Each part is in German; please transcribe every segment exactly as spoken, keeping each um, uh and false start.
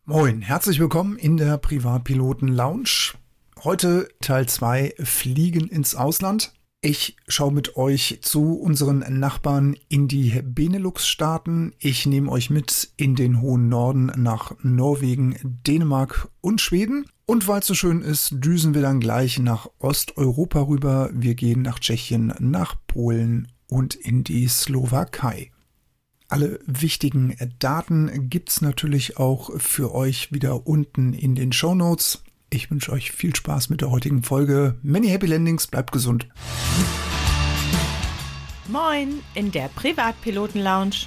Moin, herzlich willkommen in der Privatpiloten Lounge. Heute Teil zwei, Fliegen ins Ausland. Ich schaue mit euch zu unseren Nachbarn in die Benelux-Staaten. Ich nehme euch mit in den hohen Norden nach Norwegen, Dänemark und Schweden. Und weil es so schön ist, düsen wir dann gleich nach Osteuropa rüber. Wir gehen nach Tschechien, nach Polen und in die Slowakei. Alle wichtigen Daten gibt's natürlich auch für euch wieder unten in den Shownotes. Ich wünsche euch viel Spaß mit der heutigen Folge. Many Happy Landings, bleibt gesund. Moin in der Privatpiloten Lounge.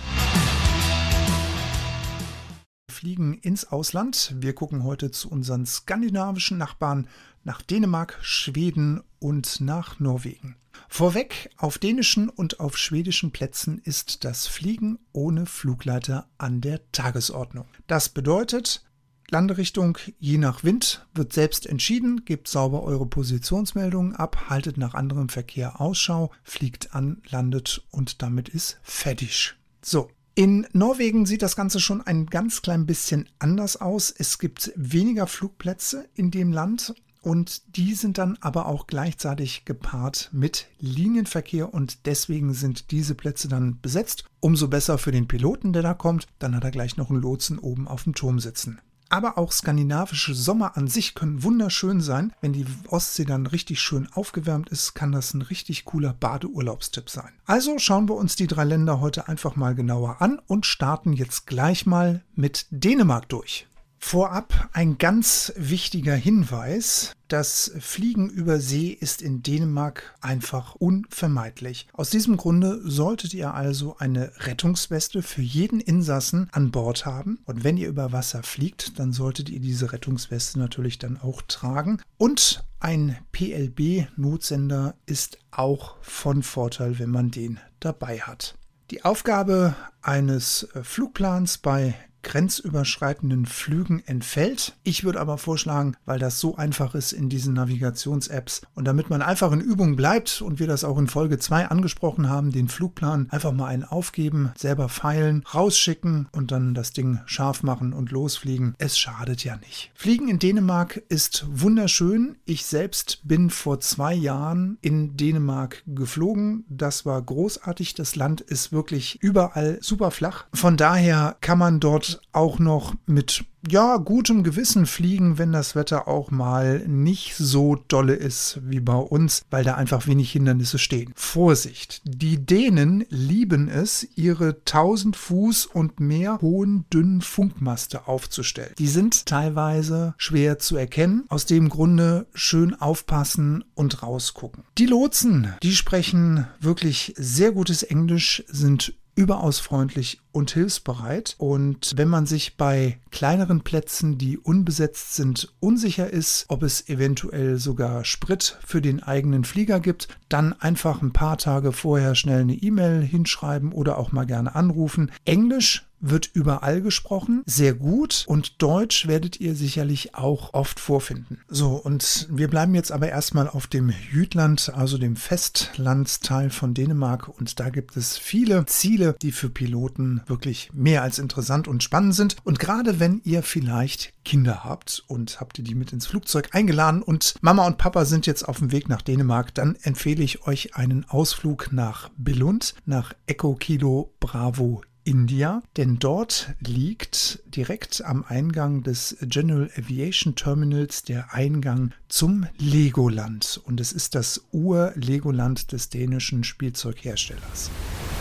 Fliegen ins Ausland. Wir gucken heute zu unseren skandinavischen Nachbarn nach Dänemark, Schweden und nach Norwegen. Vorweg, auf dänischen und auf schwedischen Plätzen ist das Fliegen ohne Flugleiter an der Tagesordnung. Das bedeutet, Landerichtung je nach Wind wird selbst entschieden, gebt sauber eure Positionsmeldungen ab, haltet nach anderem Verkehr Ausschau, fliegt an, landet und damit ist fertig. So. In Norwegen sieht das Ganze schon ein ganz klein bisschen anders aus. Es gibt weniger Flugplätze in dem Land. Und die sind dann aber auch gleichzeitig gepaart mit Linienverkehr und deswegen sind diese Plätze dann besetzt. Umso besser für den Piloten, der da kommt. Dann hat er gleich noch einen Lotsen oben auf dem Turm sitzen. Aber auch skandinavische Sommer an sich können wunderschön sein. Wenn die Ostsee dann richtig schön aufgewärmt ist, kann das ein richtig cooler Badeurlaubstipp sein. Also schauen wir uns die drei Länder heute einfach mal genauer an und starten jetzt gleich mal mit Dänemark durch. Vorab ein ganz wichtiger Hinweis, das Fliegen über See ist in Dänemark einfach unvermeidlich. Aus diesem Grunde solltet ihr also eine Rettungsweste für jeden Insassen an Bord haben. Und wenn ihr über Wasser fliegt, dann solltet ihr diese Rettungsweste natürlich dann auch tragen. Und ein P L B-Notsender ist auch von Vorteil, wenn man den dabei hat. Die Aufgabe eines Flugplans bei grenzüberschreitenden Flügen entfällt. Ich würde aber vorschlagen, weil das so einfach ist in diesen Navigations-Apps und damit man einfach in Übung bleibt und wir das auch in Folge zwei angesprochen haben, den Flugplan einfach mal einen aufgeben, selber feilen, rausschicken und dann das Ding scharf machen und losfliegen. Es schadet ja nicht. Fliegen in Dänemark ist wunderschön. Ich selbst bin vor zwei Jahren in Dänemark geflogen. Das war großartig. Das Land ist wirklich überall super flach. Von daher kann man dort auch noch mit ja, gutem Gewissen fliegen, wenn das Wetter auch mal nicht so dolle ist wie bei uns, weil da einfach wenig Hindernisse stehen. Vorsicht! Die Dänen lieben es, ihre tausend Fuß und mehr hohen, dünnen Funkmaste aufzustellen. Die sind teilweise schwer zu erkennen. Aus dem Grunde schön aufpassen und rausgucken. Die Lotsen, die sprechen wirklich sehr gutes Englisch, sind überaus freundlich und hilfsbereit. Und wenn man sich bei kleineren Plätzen, die unbesetzt sind, unsicher ist, ob es eventuell sogar Sprit für den eigenen Flieger gibt, dann einfach ein paar Tage vorher schnell eine E-Mail hinschreiben oder auch mal gerne anrufen. Englisch wird überall gesprochen, sehr gut, und Deutsch werdet ihr sicherlich auch oft vorfinden. So, und wir bleiben jetzt aber erstmal auf dem Jütland, also dem Festlandsteil von Dänemark, und da gibt es viele Ziele, die für Piloten wirklich mehr als interessant und spannend sind. Und gerade wenn ihr vielleicht Kinder habt und habt ihr die mit ins Flugzeug eingeladen und Mama und Papa sind jetzt auf dem Weg nach Dänemark, dann empfehle ich euch einen Ausflug nach Billund, nach Echo Kilo Bravo India, denn dort liegt direkt am Eingang des General Aviation Terminals der Eingang zum Legoland und es ist das Ur-Legoland des dänischen Spielzeugherstellers.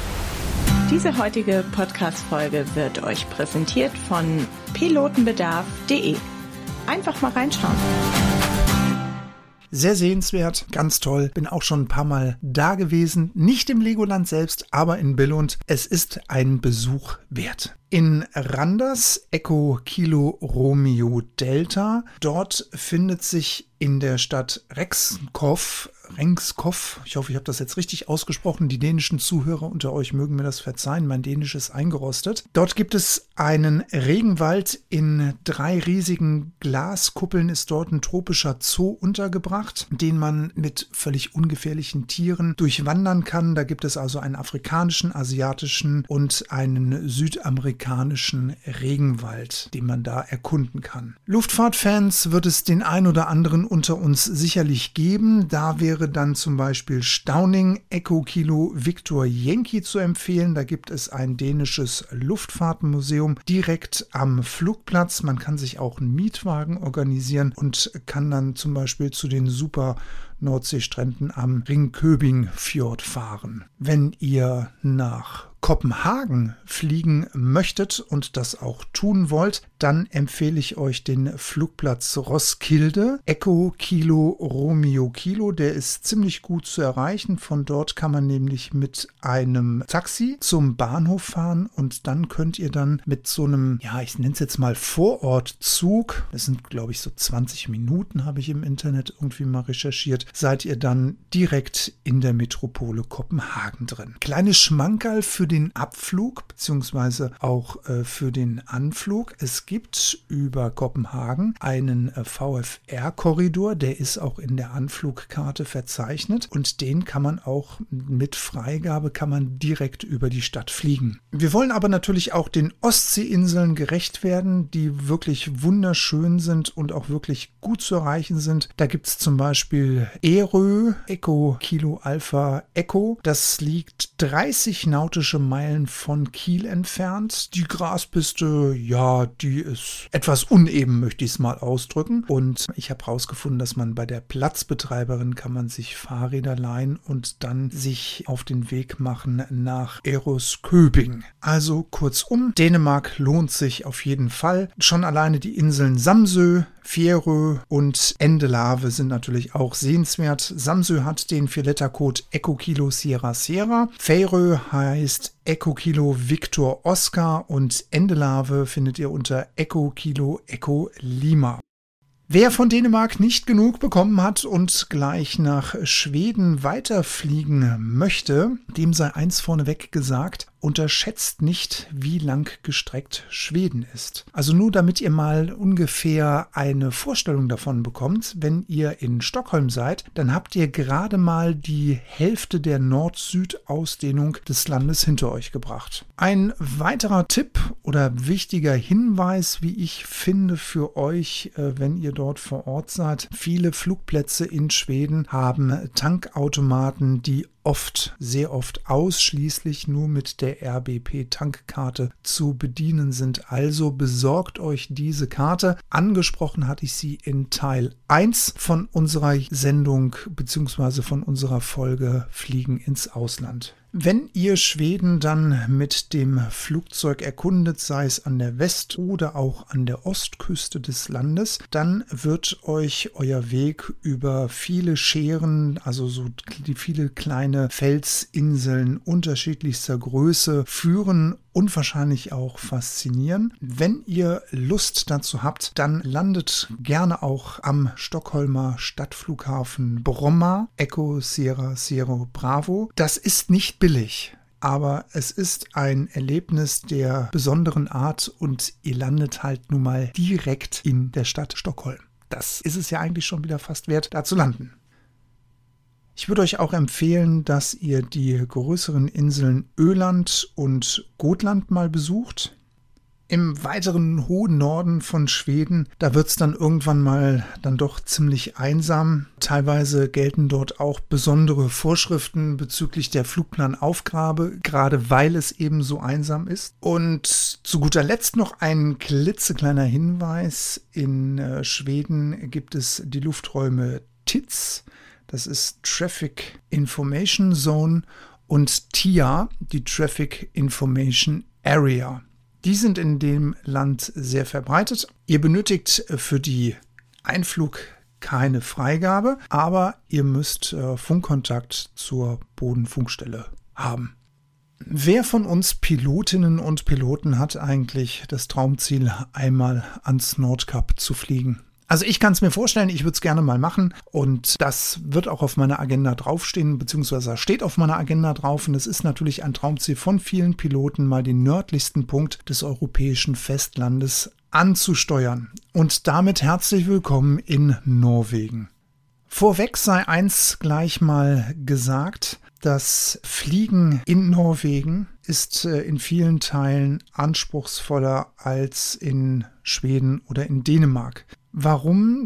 Diese heutige Podcast-Folge wird euch präsentiert von pilotenbedarf punkt de. Einfach mal reinschauen. Sehr sehenswert, ganz toll. Bin auch schon ein paar Mal da gewesen. Nicht im Legoland selbst, aber in Billund. Es ist ein Besuch wert. In Randers, Echo Kilo Romeo Delta. Dort findet sich in der Stadt Rexkov, Rengskov, ich hoffe, ich habe das jetzt richtig ausgesprochen, die dänischen Zuhörer unter euch mögen mir das verzeihen, mein Dänisch ist eingerostet. Dort gibt es einen Regenwald in drei riesigen Glaskuppeln, ist dort ein tropischer Zoo untergebracht, den man mit völlig ungefährlichen Tieren durchwandern kann. Da gibt es also einen afrikanischen, asiatischen und einen südamerikanischen amerikanischen Regenwald, den man da erkunden kann. Luftfahrtfans wird es den ein oder anderen unter uns sicherlich geben. Da wäre dann zum Beispiel Stauning Echo Kilo Victor Yankee zu empfehlen. Da gibt es ein dänisches Luftfahrtmuseum direkt am Flugplatz. Man kann sich auch einen Mietwagen organisieren und kann dann zum Beispiel zu den super Nordseestränden am Ringkøbing-Fjord fahren. Wenn ihr nach Kopenhagen fliegen möchtet und das auch tun wollt, dann empfehle ich euch den Flugplatz Roskilde, Echo Kilo Romeo Kilo. Der ist ziemlich gut zu erreichen. Von dort kann man nämlich mit einem Taxi zum Bahnhof fahren und dann könnt ihr dann mit so einem, ja, ich nenne es jetzt mal Vorortzug, das sind glaube ich so zwanzig Minuten, habe ich im Internet irgendwie mal recherchiert, seid ihr dann direkt in der Metropole Kopenhagen drin. Kleines Schmankerl für den Abflug bzw. auch äh, für den Anflug. Es gibt über Kopenhagen einen äh, V F R-Korridor, der ist auch in der Anflugkarte verzeichnet und den kann man auch mit Freigabe kann man direkt über die Stadt fliegen. Wir wollen aber natürlich auch den Ostseeinseln gerecht werden, die wirklich wunderschön sind und auch wirklich gut zu erreichen sind. Da gibt es zum Beispiel Ærø, Echo Kilo Alpha Echo. Das liegt dreißig nautische Meilen von Kiel entfernt. Die Graspiste, ja, die ist etwas uneben, möchte ich es mal ausdrücken. Und ich habe herausgefunden, dass man bei der Platzbetreiberin kann man sich Fahrräder leihen und dann sich auf den Weg machen nach Ærøskøbing. Also kurzum, Dänemark lohnt sich auf jeden Fall. Schon alleine die Inseln Samsø, Færø und Endelave sind natürlich auch sehenswert. Samsø hat den Vier-Letter-Code Echo Kilo Sierra Sierra. Færø heißt Echo Kilo Victor Oscar und Endelave findet ihr unter Echo Kilo Echo Lima. Wer von Dänemark nicht genug bekommen hat und gleich nach Schweden weiterfliegen möchte, dem sei eins vorneweg gesagt: Unterschätzt nicht, wie lang gestreckt Schweden ist. Also nur damit ihr mal ungefähr eine Vorstellung davon bekommt, wenn ihr in Stockholm seid, dann habt ihr gerade mal die Hälfte der Nord-Süd-Ausdehnung des Landes hinter euch gebracht. Ein weiterer Tipp oder wichtiger Hinweis, wie ich finde, für euch, wenn ihr dort vor Ort seid: Viele Flugplätze in Schweden haben Tankautomaten, die oft, sehr oft ausschließlich nur mit der R B P-Tankkarte zu bedienen sind. Also besorgt euch diese Karte. Angesprochen hatte ich sie in Teil eins von unserer Sendung bzw. von unserer Folge Fliegen ins Ausland. Wenn ihr Schweden dann mit dem Flugzeug erkundet, sei es an der West- oder auch an der Ostküste des Landes, dann wird euch euer Weg über viele Schären, also so viele kleine Felsinseln unterschiedlichster Größe führen und wahrscheinlich auch faszinieren. Wenn ihr Lust dazu habt, dann landet gerne auch am Stockholmer Stadtflughafen Bromma, Echo Sierra Sierra Bravo. Das ist nicht billig, aber es ist ein Erlebnis der besonderen Art und ihr landet halt nun mal direkt in der Stadt Stockholm. Das ist es ja eigentlich schon wieder fast wert, da zu landen. Ich würde euch auch empfehlen, dass ihr die größeren Inseln Öland und Gotland mal besucht. Im weiteren hohen Norden von Schweden, da wird es dann irgendwann mal dann doch ziemlich einsam. Teilweise gelten dort auch besondere Vorschriften bezüglich der Flugplanaufgabe, gerade weil es eben so einsam ist. Und zu guter Letzt noch ein klitzekleiner Hinweis. In äh, Schweden gibt es die Lufträume T I Z. Das ist Traffic Information Zone, und T I A, die Traffic Information Area. Die sind in dem Land sehr verbreitet. Ihr benötigt für die Einflug keine Freigabe, aber ihr müsst äh, Funkkontakt zur Bodenfunkstelle haben. Wer von uns Pilotinnen und Piloten hat eigentlich das Traumziel, einmal ans Nordkap zu fliegen? Also ich kann es mir vorstellen, ich würde es gerne mal machen und das wird auch auf meiner Agenda draufstehen, beziehungsweise steht auf meiner Agenda drauf, und es ist natürlich ein Traumziel von vielen Piloten, mal den nördlichsten Punkt des europäischen Festlandes anzusteuern. Und damit herzlich willkommen in Norwegen. Vorweg sei eins gleich mal gesagt: Das Fliegen in Norwegen ist in vielen Teilen anspruchsvoller als in Schweden oder in Dänemark. Warum?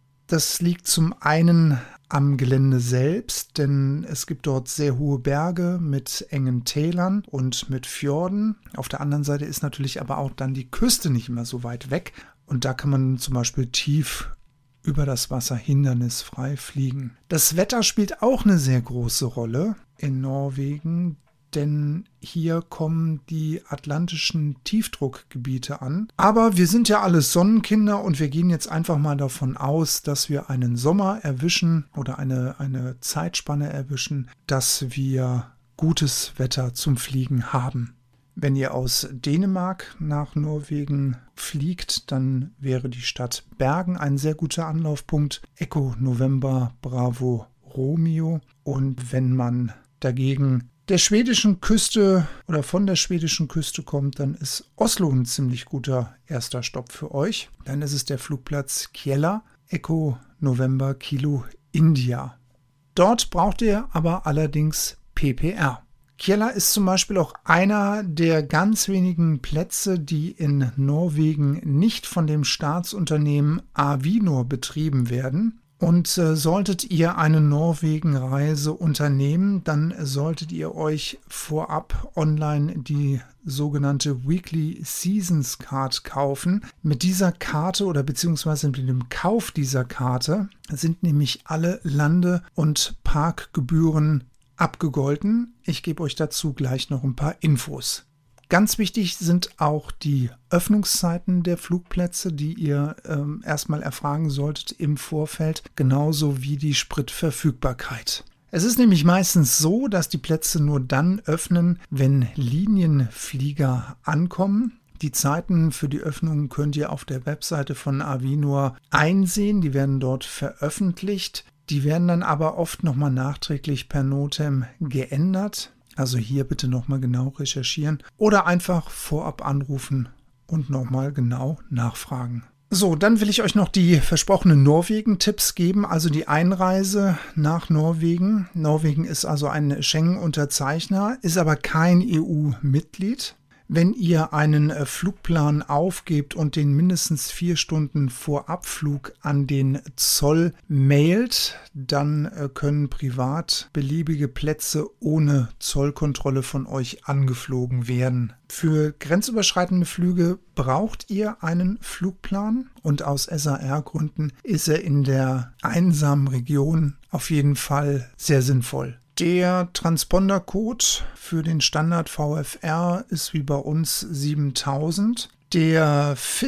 Das liegt zum einen am Gelände selbst, denn es gibt dort sehr hohe Berge mit engen Tälern und mit Fjorden. Auf der anderen Seite ist natürlich aber auch dann die Küste nicht mehr so weit weg und da kann man zum Beispiel tief über das Wasser hindernisfrei fliegen. Das Wetter spielt auch eine sehr große Rolle in Norwegen, denn hier kommen die atlantischen Tiefdruckgebiete an. Aber wir sind ja alles Sonnenkinder und wir gehen jetzt einfach mal davon aus, dass wir einen Sommer erwischen oder eine, eine Zeitspanne erwischen, dass wir gutes Wetter zum Fliegen haben. Wenn ihr aus Dänemark nach Norwegen fliegt, dann wäre die Stadt Bergen ein sehr guter Anlaufpunkt. Echo November Bravo Romeo. Und wenn man dagegen der schwedischen Küste oder von der schwedischen Küste kommt, dann ist Oslo ein ziemlich guter erster Stopp für euch. Dann ist es der Flugplatz Kjella, Echo November Kilo India. Dort braucht ihr aber allerdings P P R. Kjella ist zum Beispiel auch einer der ganz wenigen Plätze, die in Norwegen nicht von dem Staatsunternehmen Avinor betrieben werden. Und äh, solltet ihr eine Norwegen-Reise unternehmen, dann solltet ihr euch vorab online die sogenannte Weekly Seasons Card kaufen. Mit dieser Karte oder beziehungsweise mit dem Kauf dieser Karte sind nämlich alle Lande- und Parkgebühren abgegolten. Ich gebe euch dazu gleich noch ein paar Infos. Ganz wichtig sind auch die Öffnungszeiten der Flugplätze, die ihr ähm, erstmal erfragen solltet im Vorfeld, genauso wie die Spritverfügbarkeit. Es ist nämlich meistens so, dass die Plätze nur dann öffnen, wenn Linienflieger ankommen. Die Zeiten für die Öffnung könnt ihr auf der Webseite von Avinor einsehen, die werden dort veröffentlicht. Die werden dann aber oft nochmal nachträglich per Notem geändert. Also hier bitte nochmal genau recherchieren oder einfach vorab anrufen und nochmal genau nachfragen. So, dann will ich euch noch die versprochenen Norwegen-Tipps geben, also die Einreise nach Norwegen. Norwegen ist also ein Schengen-Unterzeichner, ist aber kein E U-Mitglied. Wenn ihr einen Flugplan aufgebt und den mindestens vier Stunden vor Abflug an den Zoll mailt, dann können privat beliebige Plätze ohne Zollkontrolle von euch angeflogen werden. Für grenzüberschreitende Flüge braucht ihr einen Flugplan und aus S A R-Gründen ist er in der einsamen Region auf jeden Fall sehr sinnvoll. Der Transponder-Code für den Standard V F R ist wie bei uns siebentausend. Der F I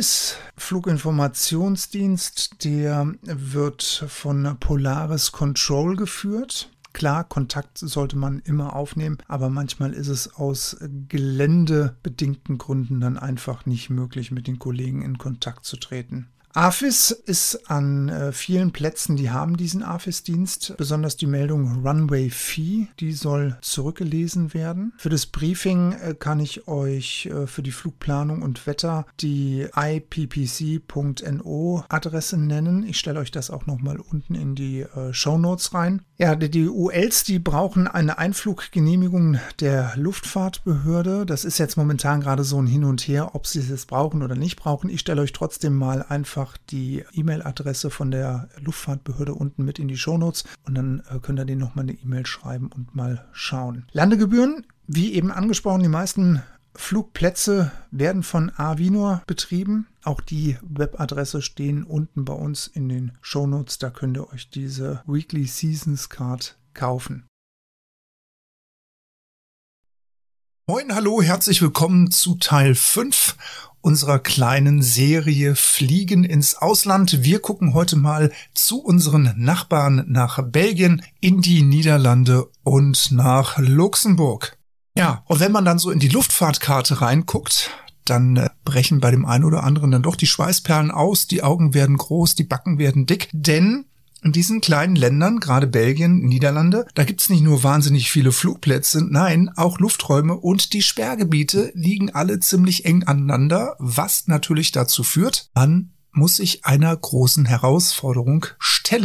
S-Fluginformationsdienst, der wird von Polaris Control geführt. Klar, Kontakt sollte man immer aufnehmen, aber manchmal ist es aus geländebedingten Gründen dann einfach nicht möglich, mit den Kollegen in Kontakt zu treten. A F I S ist an äh, vielen Plätzen, die haben diesen A F I S-Dienst, besonders die Meldung Runway Fee, die soll zurückgelesen werden. Für das Briefing äh, kann ich euch äh, für die Flugplanung und Wetter die I P P C Punkt N O Adresse nennen. Ich stelle euch das auch nochmal unten in die äh, Shownotes rein. Ja, die, die U Ls, die brauchen eine Einfluggenehmigung der Luftfahrtbehörde. Das ist jetzt momentan gerade so ein Hin und Her, ob sie es jetzt brauchen oder nicht brauchen. Ich stelle euch trotzdem mal einfach die E-Mail-Adresse von der Luftfahrtbehörde unten mit in die Shownotes und dann äh, könnt ihr denen nochmal eine E-Mail schreiben und mal schauen. Landegebühren, wie eben angesprochen, die meisten Flugplätze werden von Avinor betrieben. Auch die Webadresse stehen unten bei uns in den Shownotes. Da könnt ihr euch diese Weekly Seasons Card kaufen. Moin, hallo, herzlich willkommen zu Teil fünf unserer kleinen Serie Fliegen ins Ausland. Wir gucken heute mal zu unseren Nachbarn nach Belgien, in die Niederlande und nach Luxemburg. Ja, und wenn man dann so in die Luftfahrtkarte reinguckt, dann äh, brechen bei dem einen oder anderen dann doch die Schweißperlen aus, die Augen werden groß, die Backen werden dick, denn in diesen kleinen Ländern, gerade Belgien, Niederlande, da gibt's nicht nur wahnsinnig viele Flugplätze, nein, auch Lufträume und die Sperrgebiete liegen alle ziemlich eng aneinander, was natürlich dazu führt, man muss sich einer großen Herausforderung stellen.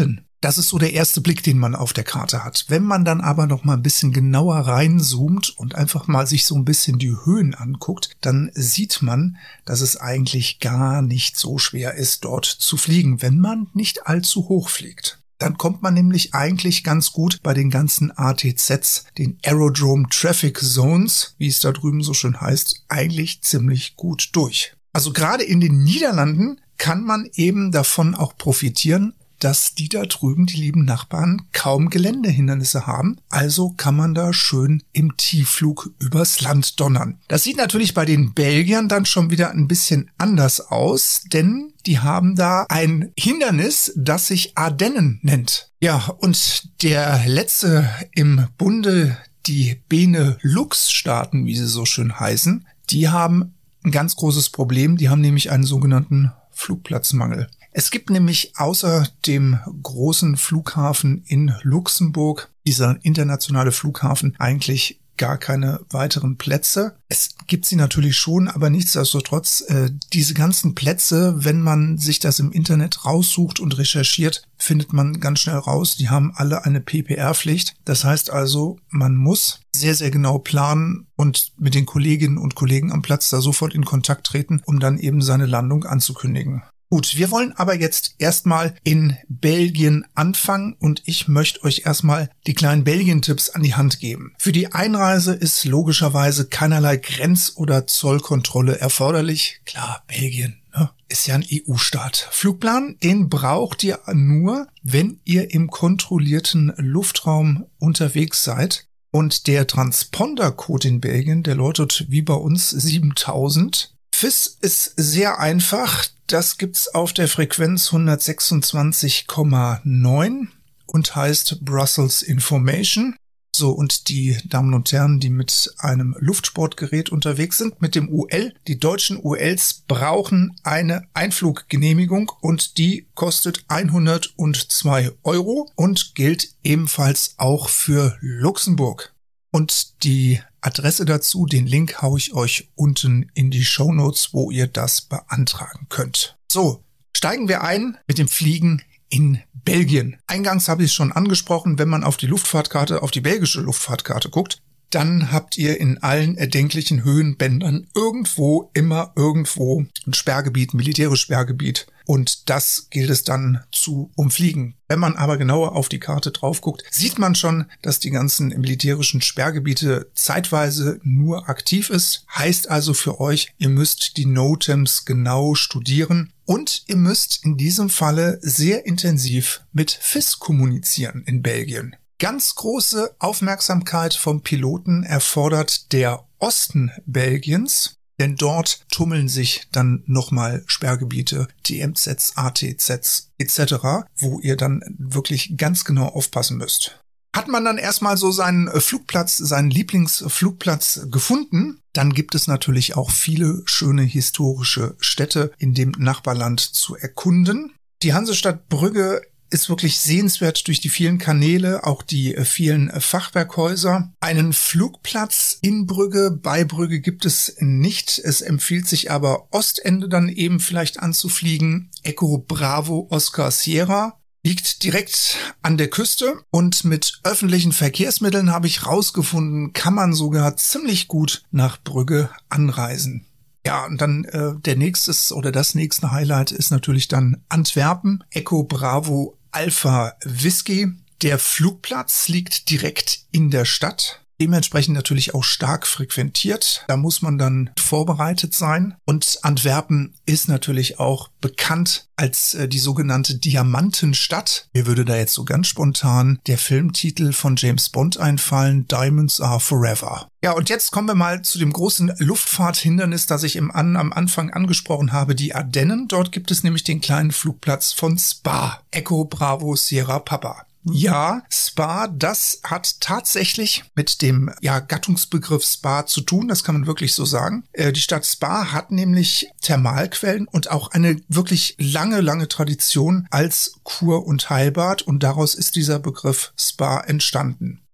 Das ist so der erste Blick, den man auf der Karte hat. Wenn man dann aber noch mal ein bisschen genauer reinzoomt und einfach mal sich so ein bisschen die Höhen anguckt, dann sieht man, dass es eigentlich gar nicht so schwer ist, dort zu fliegen, wenn man nicht allzu hoch fliegt. Dann kommt man nämlich eigentlich ganz gut bei den ganzen A T Zs, den Aerodrome Traffic Zones, wie es da drüben so schön heißt, eigentlich ziemlich gut durch. Also gerade in den Niederlanden kann man eben davon auch profitieren, dass die da drüben, die lieben Nachbarn, kaum Geländehindernisse haben. Also kann man da schön im Tiefflug übers Land donnern. Das sieht natürlich bei den Belgiern dann schon wieder ein bisschen anders aus, denn die haben da ein Hindernis, das sich Ardennen nennt. Ja, und der letzte im Bunde, die Benelux-Staaten, wie sie so schön heißen, die haben ein ganz großes Problem. Die haben nämlich einen sogenannten Flugplatzmangel. Es gibt nämlich außer dem großen Flughafen in Luxemburg, dieser internationale Flughafen, eigentlich gar keine weiteren Plätze. Es gibt sie natürlich schon, aber nichtsdestotrotz, äh, diese ganzen Plätze, wenn man sich das im Internet raussucht und recherchiert, findet man ganz schnell raus, die haben alle eine P P R-Pflicht. Das heißt also, man muss sehr, sehr genau planen und mit den Kolleginnen und Kollegen am Platz da sofort in Kontakt treten, um dann eben seine Landung anzukündigen. Gut, wir wollen aber jetzt erstmal in Belgien anfangen und ich möchte euch erstmal die kleinen Belgien-Tipps an die Hand geben. Für die Einreise ist logischerweise keinerlei Grenz- oder Zollkontrolle erforderlich. Klar, Belgien, ne? Ist ja ein E U-Staat. Flugplan, den braucht ihr nur, wenn ihr im kontrollierten Luftraum unterwegs seid. Und der Transponder-Code in Belgien, der lautet wie bei uns siebentausend. F I S ist sehr einfach. Das gibt's auf der Frequenz hundertsechsundzwanzig Komma neun und heißt Brussels Information. So, und die Damen und Herren, die mit einem Luftsportgerät unterwegs sind, mit dem U L, die deutschen U Ls brauchen eine Einfluggenehmigung und die kostet hundertzwei Euro und gilt ebenfalls auch für Luxemburg. Und die Adresse dazu, den Link haue ich euch unten in die Shownotes, wo ihr das beantragen könnt. So, steigen wir ein mit dem Fliegen in Belgien. Eingangs habe ich es schon angesprochen, wenn man auf die Luftfahrtkarte, auf die belgische Luftfahrtkarte guckt, dann habt ihr in allen erdenklichen Höhenbändern irgendwo, immer irgendwo ein Sperrgebiet, ein militärisches Sperrgebiet. Und das gilt es dann zu umfliegen. Wenn man aber genauer auf die Karte drauf guckt, sieht man schon, dass die ganzen militärischen Sperrgebiete zeitweise nur aktiv ist. Heißt also für euch, ihr müsst die NOTAMs genau studieren und ihr müsst in diesem Falle sehr intensiv mit F I S kommunizieren in Belgien. Ganz große Aufmerksamkeit vom Piloten erfordert der Osten Belgiens, denn dort tummeln sich dann nochmal Sperrgebiete, D M Zs, A T Zs et cetera, wo ihr dann wirklich ganz genau aufpassen müsst. Hat man dann erstmal so seinen Flugplatz, seinen Lieblingsflugplatz gefunden, dann gibt es natürlich auch viele schöne historische Städte in dem Nachbarland zu erkunden. Die Hansestadt Brügge ist wirklich sehenswert durch die vielen Kanäle, auch die vielen Fachwerkhäuser. Einen Flugplatz in Brügge, bei Brügge gibt es nicht. Es empfiehlt sich aber Ostende dann eben vielleicht anzufliegen. Echo Bravo Oscar Sierra liegt direkt an der Küste und mit öffentlichen Verkehrsmitteln habe ich rausgefunden, kann man sogar ziemlich gut nach Brügge anreisen. Ja, und dann äh, der nächste oder das nächste Highlight ist natürlich dann Antwerpen, Echo Bravo Alpha Whisky. Der Flugplatz liegt direkt in der Stadt, dementsprechend natürlich auch stark frequentiert. Da muss man dann vorbereitet sein. Und Antwerpen ist natürlich auch bekannt als äh, die sogenannte Diamantenstadt. Mir würde da jetzt so ganz spontan der Filmtitel von James Bond einfallen, Diamonds Are Forever. Ja, und jetzt kommen wir mal zu dem großen Luftfahrthindernis, das ich im An- am Anfang angesprochen habe, die Ardennen. Dort gibt es nämlich den kleinen Flugplatz von Spa, Echo Bravo Sierra Papa. Ja, Spa, das hat tatsächlich mit dem ja, Gattungsbegriff Spa zu tun, das kann man wirklich so sagen. Äh, die Stadt Spa hat nämlich Thermalquellen und auch eine wirklich lange, lange Tradition als Kur- und Heilbad und daraus ist dieser Begriff Spa entstanden.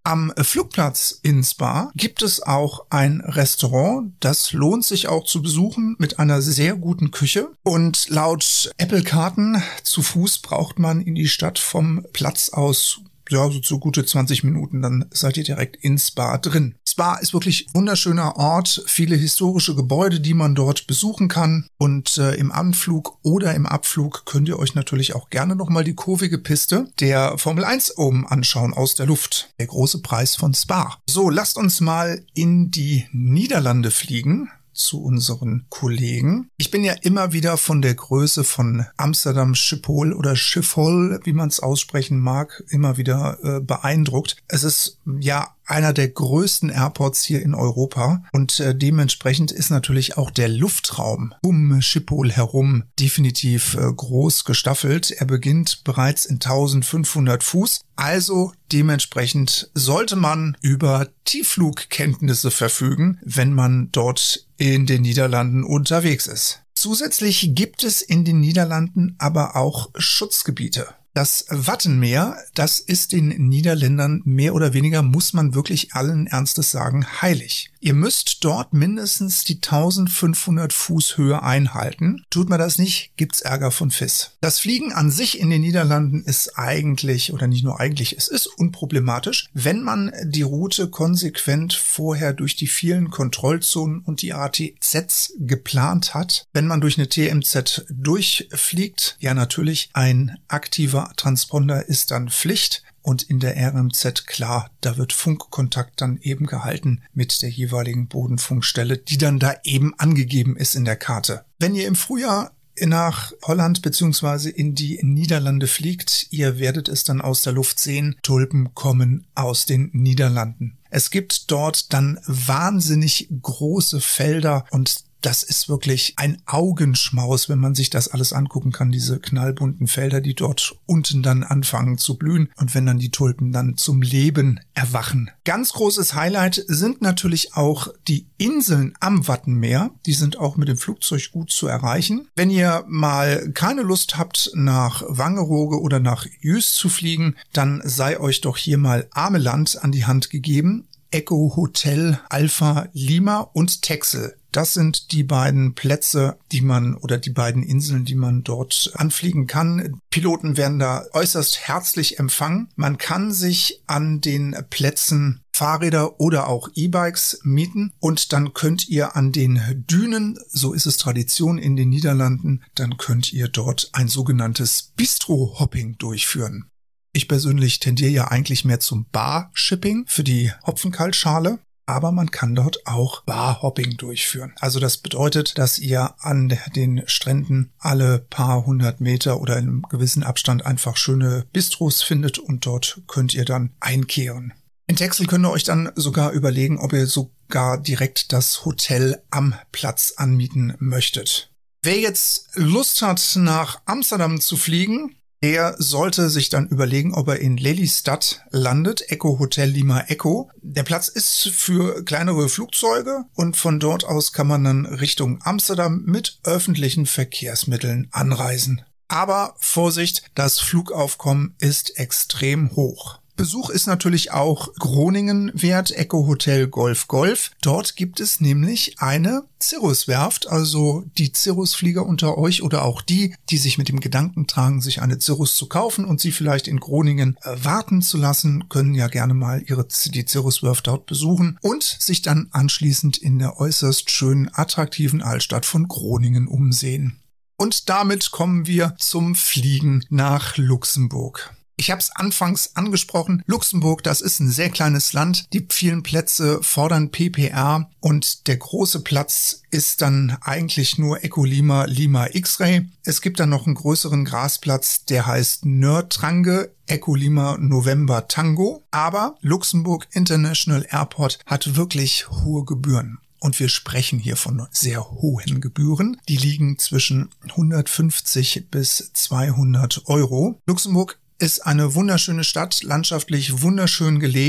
Am Flugplatz in Spa gibt es auch ein Restaurant, das lohnt sich auch zu besuchen, mit einer sehr guten Küche. Und laut Apple-Karten zu Fuß braucht man in die Stadt vom Platz aus ja, so zu gute zwanzig Minuten, dann seid ihr direkt in Spa drin. Spa ist wirklich ein wunderschöner Ort, viele historische Gebäude, die man dort besuchen kann. Und äh, im Anflug oder im Abflug könnt ihr euch natürlich auch gerne nochmal die kurvige Piste der Formel eins oben anschauen aus der Luft. Der große Preis von Spa. So, lasst uns mal in die Niederlande fliegen. Zu unseren Kollegen. Ich bin ja immer wieder von der Größe von Amsterdam Schiphol oder Schiphol, wie man es aussprechen mag, immer wieder äh, beeindruckt. Es ist ja einer der größten Airports hier in Europa und äh, dementsprechend ist natürlich auch der Luftraum um Schiphol herum definitiv äh, groß gestaffelt. Er beginnt bereits in eintausendfünfhundert Fuß, also dementsprechend sollte man über Tiefflugkenntnisse verfügen, wenn man dort in den Niederlanden unterwegs ist. Zusätzlich gibt es in den Niederlanden aber auch Schutzgebiete. Das Wattenmeer, das ist den Niederländern mehr oder weniger, muss man wirklich allen Ernstes sagen, heilig. Ihr müsst dort mindestens die eintausendfünfhundert Fuß Höhe einhalten. Tut man das nicht, gibt's Ärger von F I S. Das Fliegen an sich in den Niederlanden ist eigentlich, oder nicht nur eigentlich, es ist unproblematisch, wenn man die Route konsequent vorher durch die vielen Kontrollzonen und die A T Zs geplant hat. Wenn man durch eine T M Z durchfliegt, ja natürlich, ein aktiver Transponder ist dann Pflicht. Und in der R M Z, klar, da wird Funkkontakt dann eben gehalten mit der jeweiligen Bodenfunkstelle, die dann da eben angegeben ist in der Karte. Wenn ihr im Frühjahr nach Holland bzw. in die Niederlande fliegt, ihr werdet es dann aus der Luft sehen, Tulpen kommen aus den Niederlanden. Es gibt dort dann wahnsinnig große Felder und das ist wirklich ein Augenschmaus, wenn man sich das alles angucken kann, diese knallbunten Felder, die dort unten dann anfangen zu blühen und wenn dann die Tulpen dann zum Leben erwachen. Ganz großes Highlight sind natürlich auch die Inseln am Wattenmeer. Die sind auch mit dem Flugzeug gut zu erreichen. Wenn ihr mal keine Lust habt, nach Wangerooge oder nach Jüst zu fliegen, dann sei euch doch hier mal Ameland an die Hand gegeben. Echo Hotel Alpha Lima und Texel. Das sind die beiden Plätze, die man oder die beiden Inseln, die man dort anfliegen kann. Piloten werden da äußerst herzlich empfangen. Man kann sich an den Plätzen Fahrräder oder auch E-Bikes mieten und dann könnt ihr an den Dünen, so ist es Tradition in den Niederlanden, dann könnt ihr dort ein sogenanntes Bistro-Hopping durchführen. Ich persönlich tendiere ja eigentlich mehr zum Bar-Shipping für die Hopfenkaltschale, aber man kann dort auch Bar-Hopping durchführen. Also das bedeutet, dass ihr an den Stränden alle paar hundert Meter oder in einem gewissen Abstand einfach schöne Bistros findet und dort könnt ihr dann einkehren. In Texel könnt ihr euch dann sogar überlegen, ob ihr sogar direkt das Hotel am Platz anmieten möchtet. Wer jetzt Lust hat, nach Amsterdam zu fliegen, der sollte sich dann überlegen, ob er in Lelystad landet, Echo Hotel Lima Echo. Der Platz ist für kleinere Flugzeuge und von dort aus kann man dann Richtung Amsterdam mit öffentlichen Verkehrsmitteln anreisen. Aber Vorsicht, das Flugaufkommen ist extrem hoch. Besuch ist natürlich auch Groningen wert, Echo Hotel Golf Golf. Dort gibt es nämlich eine Cirrus-Werft, also die Cirrus-Flieger unter euch oder auch die, die sich mit dem Gedanken tragen, sich eine Cirrus zu kaufen und sie vielleicht in Groningen äh, warten zu lassen, können ja gerne mal ihre die Cirrus-Werft dort besuchen und sich dann anschließend in der äußerst schönen, attraktiven Altstadt von Groningen umsehen. Und damit kommen wir zum Fliegen nach Luxemburg. Ich habe es anfangs angesprochen, Luxemburg, das ist ein sehr kleines Land, die vielen Plätze fordern P P R und der große Platz ist dann eigentlich nur Echo Lima, Lima X-Ray. Es gibt dann noch einen größeren Grasplatz, der heißt Nörtrange, Echo Lima November Tango, aber Luxemburg International Airport hat wirklich hohe Gebühren. Und wir sprechen hier von sehr hohen Gebühren. Die liegen zwischen hundertfünfzig bis zweihundert Euro. Luxemburg ist eine wunderschöne Stadt, landschaftlich wunderschön gelegen.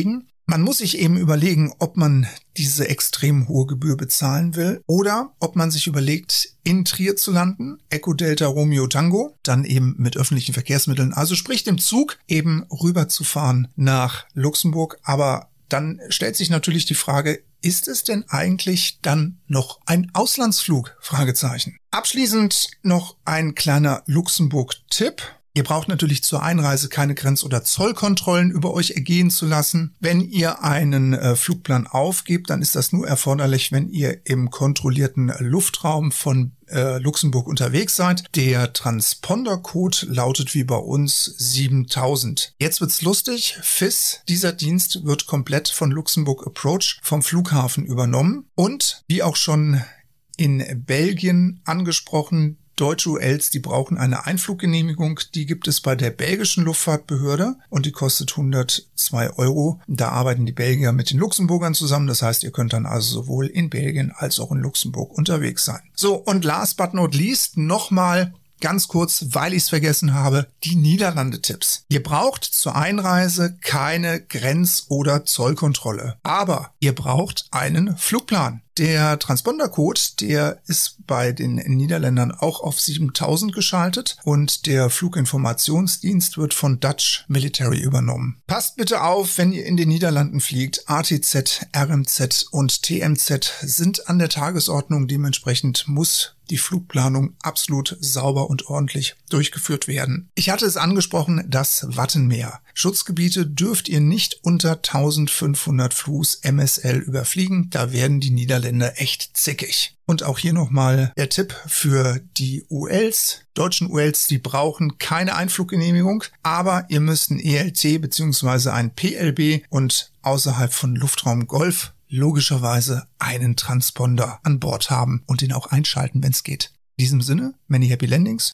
Man muss sich eben überlegen, ob man diese extrem hohe Gebühr bezahlen will oder ob man sich überlegt, in Trier zu landen, Echo Delta Romeo Tango, dann eben mit öffentlichen Verkehrsmitteln, also sprich dem Zug eben rüberzufahren nach Luxemburg. Aber dann stellt sich natürlich die Frage, ist es denn eigentlich dann noch ein Auslandsflug? Fragezeichen. Abschließend noch ein kleiner Luxemburg-Tipp. Ihr braucht natürlich zur Einreise keine Grenz- oder Zollkontrollen über euch ergehen zu lassen. Wenn ihr einen äh, Flugplan aufgebt, dann ist das nur erforderlich, wenn ihr im kontrollierten Luftraum von äh, Luxemburg unterwegs seid. Der Transponder-Code lautet wie bei uns siebentausend. Jetzt wird's lustig. F I S, dieser Dienst wird komplett von Luxemburg Approach vom Flughafen übernommen. Und wie auch schon in Belgien angesprochen, deutsche U Ls, die brauchen eine Einfluggenehmigung, die gibt es bei der belgischen Luftfahrtbehörde und die kostet hundertzwei Euro. Da arbeiten die Belgier mit den Luxemburgern zusammen, das heißt, ihr könnt dann also sowohl in Belgien als auch in Luxemburg unterwegs sein. So, und last but not least nochmal ganz kurz, weil ich es vergessen habe, die Niederlande-Tipps. Ihr braucht zur Einreise keine Grenz- oder Zollkontrolle, aber ihr braucht einen Flugplan. Der Transponder-Code, der ist bei den Niederländern auch auf siebentausend geschaltet und der Fluginformationsdienst wird von Dutch Military übernommen. Passt bitte auf, wenn ihr in den Niederlanden fliegt. A T Z, R M Z und T M Z sind an der Tagesordnung. Dementsprechend muss die Flugplanung absolut sauber und ordentlich durchgeführt werden. Ich hatte es angesprochen, das Wattenmeer. Schutzgebiete dürft ihr nicht unter eintausendfünfhundert Fuß M S L überfliegen. Da werden die Niederländer echt zickig. Und auch hier nochmal der Tipp für die U Ls. Deutschen U Ls, die brauchen keine Einfluggenehmigung, aber ihr müsst ein E L T bzw. ein P L B und außerhalb von Luftraum Golf logischerweise einen Transponder an Bord haben und den auch einschalten, wenn es geht. In diesem Sinne, many happy landings.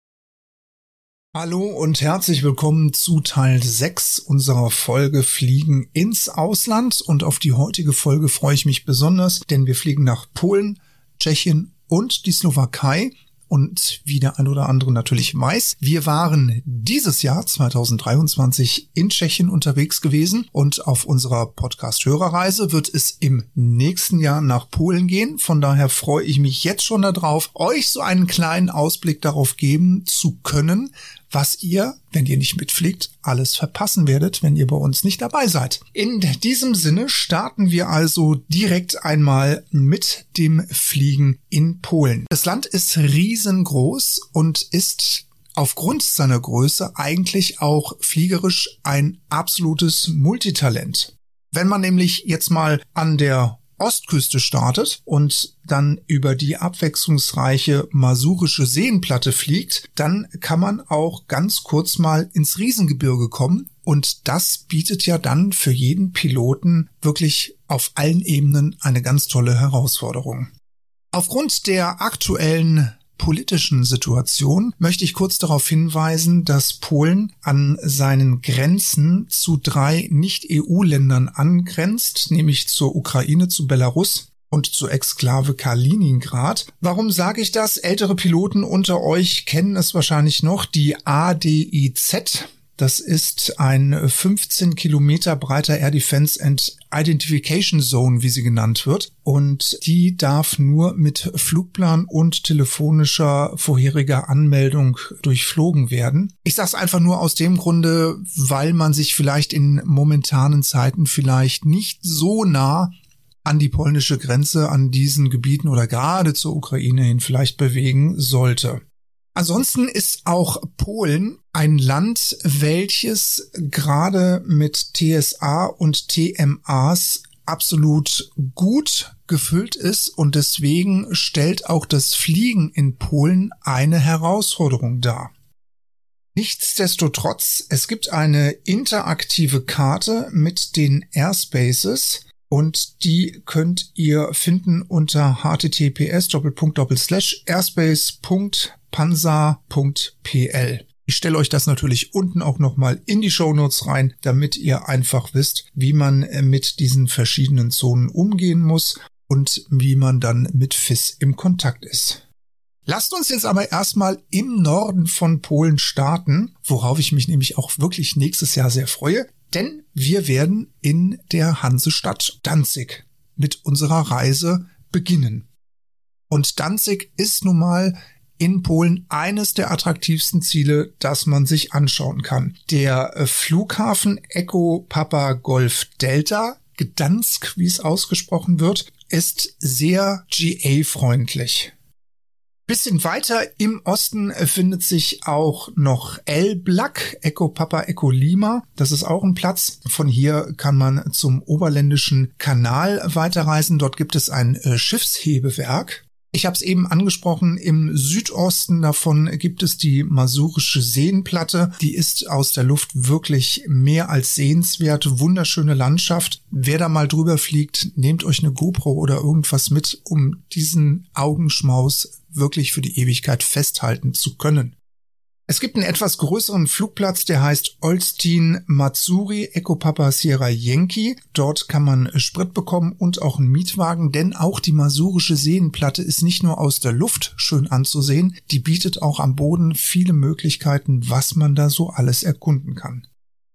Hallo und herzlich willkommen zu Teil sechs unserer Folge Fliegen ins Ausland. Und auf die heutige Folge freue ich mich besonders, denn wir fliegen nach Polen, Tschechien und die Slowakei. Und wie der ein oder andere natürlich weiß, wir waren dieses Jahr zweitausenddreiundzwanzig in Tschechien unterwegs gewesen und auf unserer Podcast-Hörerreise wird es im nächsten Jahr nach Polen gehen. Von daher freue ich mich jetzt schon darauf, euch so einen kleinen Ausblick darauf geben zu können, was ihr, wenn ihr nicht mitfliegt, alles verpassen werdet, wenn ihr bei uns nicht dabei seid. In diesem Sinne starten wir also direkt einmal mit dem Fliegen in Polen. Das Land ist riesengroß und ist aufgrund seiner Größe eigentlich auch fliegerisch ein absolutes Multitalent. Wenn man nämlich jetzt mal an der Ostküste startet und dann über die abwechslungsreiche masurische Seenplatte fliegt, dann kann man auch ganz kurz mal ins Riesengebirge kommen und das bietet ja dann für jeden Piloten wirklich auf allen Ebenen eine ganz tolle Herausforderung. Aufgrund der aktuellen politischen Situation möchte ich kurz darauf hinweisen, dass Polen an seinen Grenzen zu drei Nicht-E U-Ländern angrenzt, nämlich zur Ukraine, zu Belarus und zur Exklave Kaliningrad. Warum sage ich das? Ältere Piloten unter euch kennen es wahrscheinlich noch, die A D I Z. Das ist ein fünfzehn Kilometer breiter Air Defense and Identification Zone, wie sie genannt wird. Und die darf nur mit Flugplan und telefonischer vorheriger Anmeldung durchflogen werden. Ich sage es einfach nur aus dem Grunde, weil man sich vielleicht in momentanen Zeiten vielleicht nicht so nah an die polnische Grenze, an diesen Gebieten oder gerade zur Ukraine hin vielleicht bewegen sollte. Ansonsten ist auch Polen ein Land, welches gerade mit T S A und T M As absolut gut gefüllt ist und deswegen stellt auch das Fliegen in Polen eine Herausforderung dar. Nichtsdestotrotz, es gibt eine interaktive Karte mit den Airspaces und die könnt ihr finden unter h t t p s doppelpunkt doppelpunkt slash airspace punkt panzer punkt p l. Ich stelle euch das natürlich unten auch nochmal in die Shownotes rein, damit ihr einfach wisst, wie man mit diesen verschiedenen Zonen umgehen muss und wie man dann mit F I S im Kontakt ist. Lasst uns jetzt aber erstmal im Norden von Polen starten, worauf ich mich nämlich auch wirklich nächstes Jahr sehr freue, denn wir werden in der Hansestadt Danzig mit unserer Reise beginnen. Und Danzig ist nun mal in Polen eines der attraktivsten Ziele, das man sich anschauen kann. Der Flughafen Echo Papa Golf Delta, Gdansk, wie es ausgesprochen wird, ist sehr G A-freundlich. Bisschen weiter im Osten findet sich auch noch Elbląg, Echo Papa Echo Lima. Das ist auch ein Platz. Von hier kann man zum Oberländischen Kanal weiterreisen. Dort gibt es ein äh, Schiffshebewerk. Ich habe es eben angesprochen, im Südosten davon gibt es die Masurische Seenplatte. Die ist aus der Luft wirklich mehr als sehenswert. Wunderschöne Landschaft. Wer da mal drüber fliegt, nehmt euch eine GoPro oder irgendwas mit, um diesen Augenschmaus wirklich für die Ewigkeit festhalten zu können. Es gibt einen etwas größeren Flugplatz, der heißt Olsztyn Mazury Echo Papa Sierra Yankee. Dort kann man Sprit bekommen und auch einen Mietwagen, denn auch die Masurische Seenplatte ist nicht nur aus der Luft schön anzusehen, die bietet auch am Boden viele Möglichkeiten, was man da so alles erkunden kann.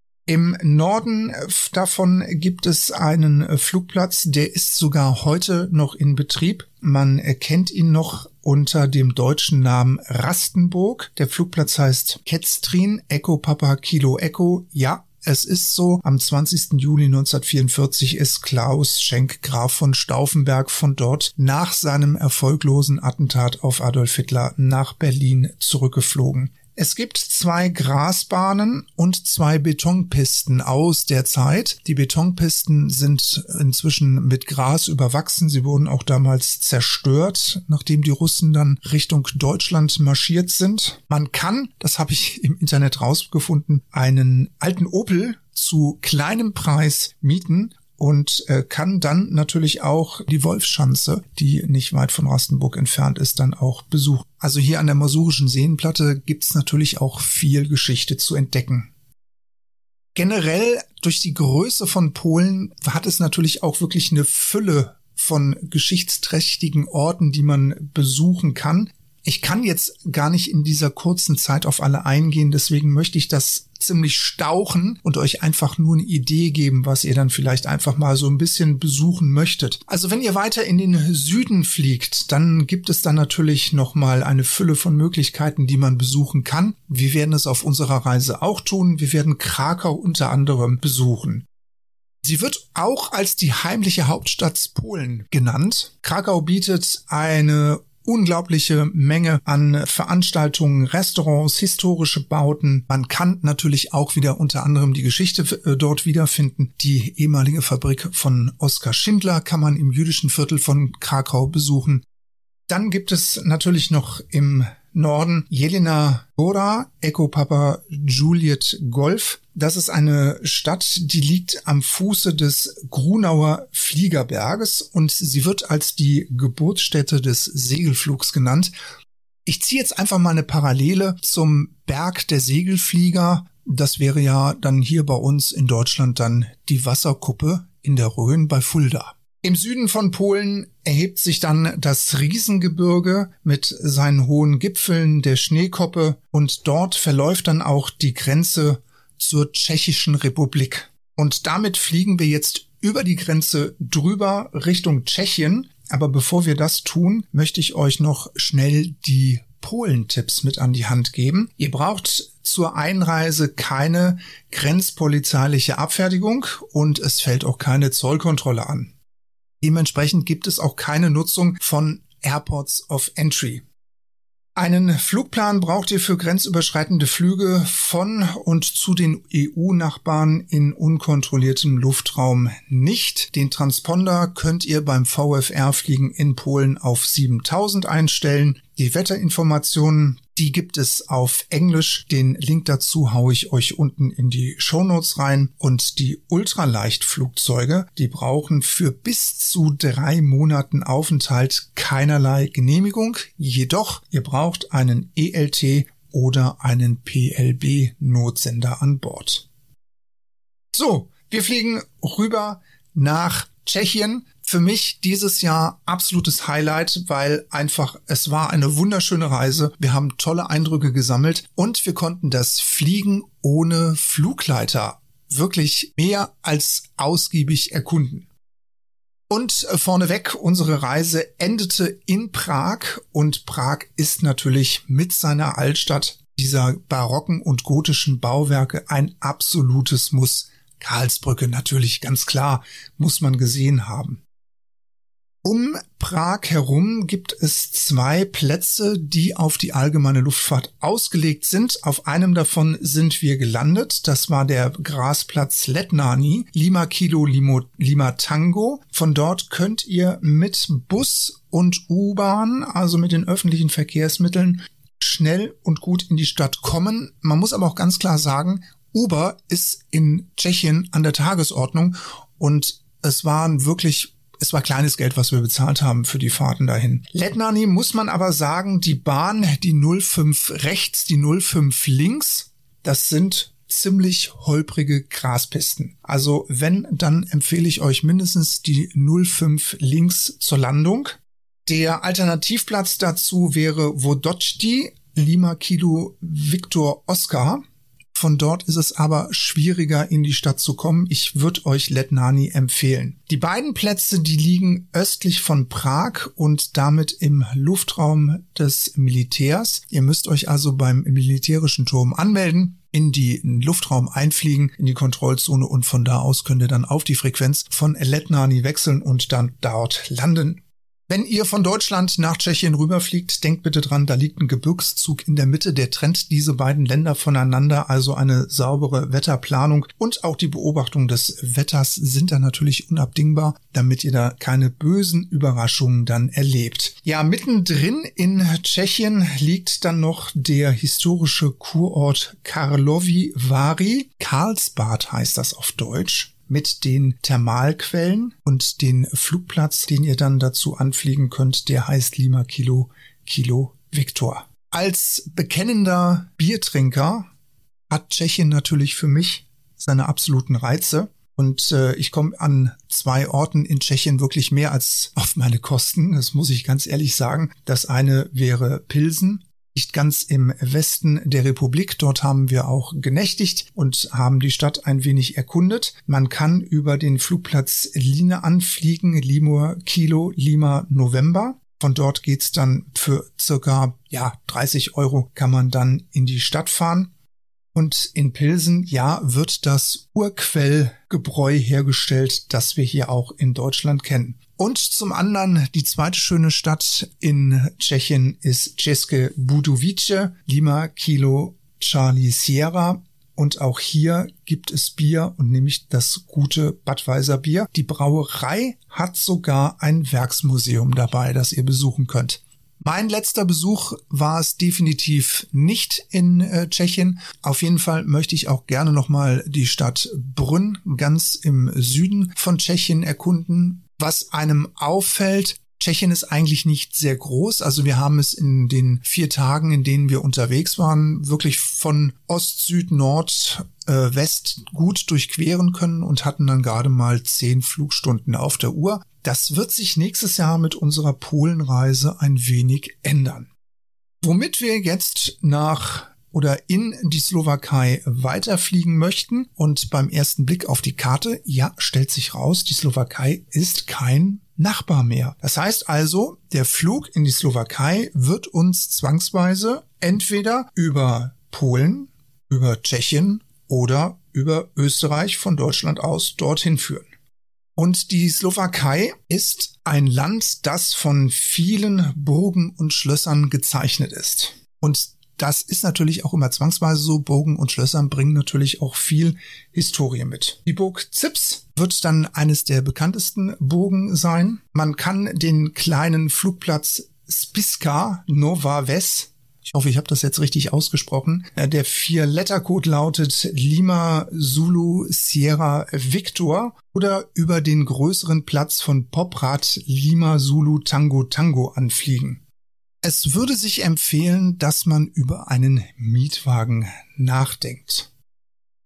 Im Norden davon gibt es einen Flugplatz, der ist sogar heute noch in Betrieb. Man erkennt ihn noch unter dem deutschen Namen Rastenburg. Der Flugplatz heißt Ketztrin, Echo Papa Kilo Echo. Ja, es ist so. Am zwanzigsten Juli neunzehnhundertvierundvierzig ist Klaus Schenk Graf von Stauffenberg von dort nach seinem erfolglosen Attentat auf Adolf Hitler nach Berlin zurückgeflogen. Es gibt zwei Grasbahnen und zwei Betonpisten aus der Zeit. Die Betonpisten sind inzwischen mit Gras überwachsen. Sie wurden auch damals zerstört, nachdem die Russen dann Richtung Deutschland marschiert sind. Man kann, das habe ich im Internet rausgefunden, einen alten Opel zu kleinem Preis mieten und äh, kann dann natürlich auch die Wolfschanze, die nicht weit von Rastenburg entfernt ist, dann auch besuchen. Also hier an der Masurischen Seenplatte gibt's natürlich auch viel Geschichte zu entdecken. Generell durch die Größe von Polen hat es natürlich auch wirklich eine Fülle von geschichtsträchtigen Orten, die man besuchen kann. Ich kann jetzt gar nicht in dieser kurzen Zeit auf alle eingehen, deswegen möchte ich das ziemlich stauchen und euch einfach nur eine Idee geben, was ihr dann vielleicht einfach mal so ein bisschen besuchen möchtet. Also wenn ihr weiter in den Süden fliegt, dann gibt es dann natürlich nochmal eine Fülle von Möglichkeiten, die man besuchen kann. Wir werden es auf unserer Reise auch tun. Wir werden Krakau unter anderem besuchen. Sie wird auch als die heimliche Hauptstadt Polen genannt. Krakau bietet eine unglaubliche Menge an Veranstaltungen, Restaurants, historische Bauten. Man kann natürlich auch wieder unter anderem die Geschichte äh, dort wiederfinden. Die ehemalige Fabrik von Oskar Schindler kann man im jüdischen Viertel von Krakau besuchen. Dann gibt es natürlich noch im Norden Jelena Góra, Echo Papa Juliet Golf. Das ist eine Stadt, die liegt am Fuße des Grunauer Fliegerberges und sie wird als die Geburtsstätte des Segelflugs genannt. Ich ziehe jetzt einfach mal eine Parallele zum Berg der Segelflieger. Das wäre ja dann hier bei uns in Deutschland dann die Wasserkuppe in der Rhön bei Fulda. Im Süden von Polen erhebt sich dann das Riesengebirge mit seinen hohen Gipfeln, der Schneekoppe, und dort verläuft dann auch die Grenze zur Tschechischen Republik. Und damit fliegen wir jetzt über die Grenze drüber Richtung Tschechien. Aber bevor wir das tun, möchte ich euch noch schnell die Polen-Tipps mit an die Hand geben. Ihr braucht zur Einreise keine grenzpolizeiliche Abfertigung und es fällt auch keine Zollkontrolle an. Dementsprechend gibt es auch keine Nutzung von Airports of Entry. Einen Flugplan braucht ihr für grenzüberschreitende Flüge von und zu den E U-Nachbarn in unkontrolliertem Luftraum nicht. Den Transponder könnt ihr beim V F R-Fliegen in Polen auf siebentausend einstellen. Die Wetterinformationen, die gibt es auf Englisch. Den Link dazu haue ich euch unten in die Shownotes rein. Und die Ultraleichtflugzeuge, die brauchen für bis zu drei Monaten Aufenthalt keinerlei Genehmigung. Jedoch, ihr braucht einen E L T oder einen P L B-Notsender an Bord. So, wir fliegen rüber nach Tschechien. Für mich dieses Jahr absolutes Highlight, weil einfach es war eine wunderschöne Reise. Wir haben tolle Eindrücke gesammelt und wir konnten das Fliegen ohne Flugleiter wirklich mehr als ausgiebig erkunden. Und vorneweg, unsere Reise endete in Prag und Prag ist natürlich mit seiner Altstadt, dieser barocken und gotischen Bauwerke ein absolutes Muss. Karlsbrücke natürlich, ganz klar, muss man gesehen haben. Um Prag herum gibt es zwei Plätze, die auf die allgemeine Luftfahrt ausgelegt sind. Auf einem davon sind wir gelandet. Das war der Grasplatz Letňany, Lima Kilo Limo, Lima Tango. Von dort könnt ihr mit Bus und U-Bahn, also mit den öffentlichen Verkehrsmitteln, schnell und gut in die Stadt kommen. Man muss aber auch ganz klar sagen, Uber ist in Tschechien an der Tagesordnung und es waren wirklich Es war kleines Geld, was wir bezahlt haben für die Fahrten dahin. Letňany muss man aber sagen, die Bahn, die null fünf rechts, die null fünf links, das sind ziemlich holprige Graspisten. Also wenn, dann empfehle ich euch mindestens die null fünf links zur Landung. Der Alternativplatz dazu wäre Vodocty, Lima Kilo Victor Oscar. Von dort ist es aber schwieriger, in die Stadt zu kommen. Ich würde euch Letňany empfehlen. Die beiden Plätze, die liegen östlich von Prag und damit im Luftraum des Militärs. Ihr müsst euch also beim militärischen Turm anmelden, in den Luftraum einfliegen, in die Kontrollzone und von da aus könnt ihr dann auf die Frequenz von Letňany wechseln und dann dort landen. Wenn ihr von Deutschland nach Tschechien rüberfliegt, denkt bitte dran, da liegt ein Gebirgszug in der Mitte, der trennt diese beiden Länder voneinander, also eine saubere Wetterplanung und auch die Beobachtung des Wetters sind da natürlich unabdingbar, damit ihr da keine bösen Überraschungen dann erlebt. Ja, mittendrin in Tschechien liegt dann noch der historische Kurort Karlovy Vary, Karlsbad heißt das auf Deutsch, mit den Thermalquellen und den Flugplatz, den ihr dann dazu anfliegen könnt, der heißt Lima Kilo Kilo Victor. Als bekennender Biertrinker hat Tschechien natürlich für mich seine absoluten Reize und äh, ich komme an zwei Orten in Tschechien wirklich mehr als auf meine Kosten, das muss ich ganz ehrlich sagen. Das eine wäre Pilsen. Nicht ganz im Westen der Republik. Dort haben wir auch genächtigt und haben die Stadt ein wenig erkundet. Man kann über den Flugplatz Line anfliegen, Lima Kilo Lima November. Von dort geht's dann für circa ja dreißig Euro kann man dann in die Stadt fahren. Und in Pilsen, ja, wird das Urquellgebräu hergestellt, das wir hier auch in Deutschland kennen. Und zum anderen, die zweite schöne Stadt in Tschechien ist České Budějovice, Lima Kilo Charlie Sierra. Und auch hier gibt es Bier und nämlich das gute Budweiser Bier. Die Brauerei hat sogar ein Werksmuseum dabei, das ihr besuchen könnt. Mein letzter Besuch war es definitiv nicht in äh, Tschechien. Auf jeden Fall möchte ich auch gerne nochmal die Stadt Brünn ganz im Süden von Tschechien erkunden. Was einem auffällt, Tschechien ist eigentlich nicht sehr groß. Also wir haben es in den vier Tagen, in denen wir unterwegs waren, wirklich von Ost, Süd, Nord, äh, West gut durchqueren können und hatten dann gerade mal zehn Flugstunden auf der Uhr. Das wird sich nächstes Jahr mit unserer Polenreise ein wenig ändern. Womit wir jetzt nach oder in die Slowakei weiterfliegen möchten und beim ersten Blick auf die Karte, ja, stellt sich raus, die Slowakei ist kein Nachbar mehr. Das heißt also, der Flug in die Slowakei wird uns zwangsweise entweder über Polen, über Tschechien oder über Österreich von Deutschland aus dorthin führen. Und die Slowakei ist ein Land, das von vielen Burgen und Schlössern gezeichnet ist. Und das ist natürlich auch immer zwangsweise so. Burgen und Schlösser bringen natürlich auch viel Historie mit. Die Burg Zips wird dann eines der bekanntesten Burgen sein. Man kann den kleinen Flugplatz Spišská Nová Ves, ich hoffe, ich habe das jetzt richtig ausgesprochen, der Vier-Letter-Code lautet Lima Zulu Sierra Victor, oder über den größeren Platz von Poprad Lima Zulu Tango Tango anfliegen. Es würde sich empfehlen, dass man über einen Mietwagen nachdenkt.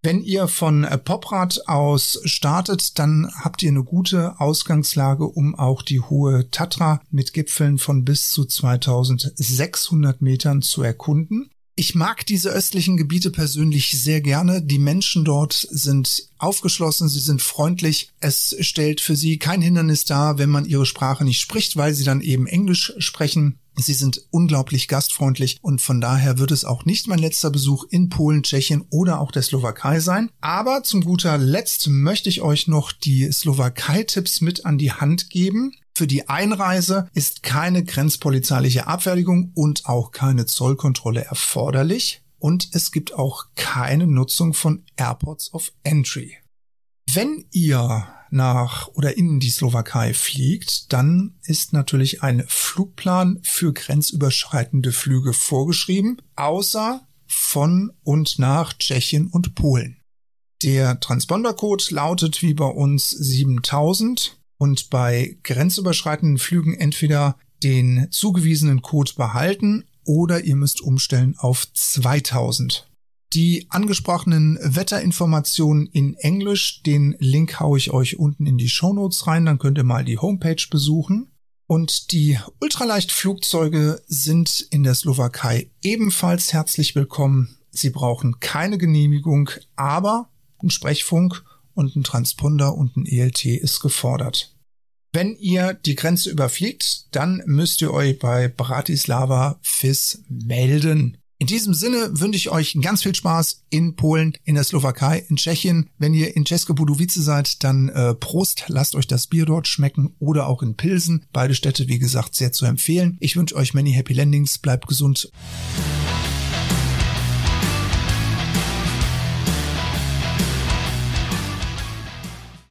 Wenn ihr von Poprad aus startet, dann habt ihr eine gute Ausgangslage, um auch die hohe Tatra mit Gipfeln von bis zu zweitausendsechshundert Metern zu erkunden. Ich mag diese östlichen Gebiete persönlich sehr gerne. Die Menschen dort sind aufgeschlossen, sie sind freundlich. Es stellt für sie kein Hindernis dar, wenn man ihre Sprache nicht spricht, weil sie dann eben Englisch sprechen. Sie sind unglaublich gastfreundlich und von daher wird es auch nicht mein letzter Besuch in Polen, Tschechien oder auch der Slowakei sein. Aber zum guter Letzt möchte ich euch noch die Slowakei-Tipps mit an die Hand geben. Für die Einreise ist keine grenzpolizeiliche Abfertigung und auch keine Zollkontrolle erforderlich. Und es gibt auch keine Nutzung von Airports of Entry. Wenn ihr nach oder in die Slowakei fliegt, dann ist natürlich ein Flugplan für grenzüberschreitende Flüge vorgeschrieben, außer von und nach Tschechien und Polen. Der Transpondercode lautet wie bei uns siebentausend und bei grenzüberschreitenden Flügen entweder den zugewiesenen Code behalten oder ihr müsst umstellen auf zweitausend. Die angesprochenen Wetterinformationen in Englisch, den Link haue ich euch unten in die Shownotes rein, dann könnt ihr mal die Homepage besuchen. Und die Ultraleichtflugzeuge sind in der Slowakei ebenfalls herzlich willkommen. Sie brauchen keine Genehmigung, aber ein Sprechfunk und ein Transponder und ein E L T ist gefordert. Wenn ihr die Grenze überfliegt, dann müsst ihr euch bei Bratislava F I S melden. In diesem Sinne wünsche ich euch ganz viel Spaß in Polen, in der Slowakei, in Tschechien. Wenn ihr in České Budějovice seid, dann äh, Prost, lasst euch das Bier dort schmecken oder auch in Pilsen. Beide Städte, wie gesagt, sehr zu empfehlen. Ich wünsche euch many happy landings, bleibt gesund.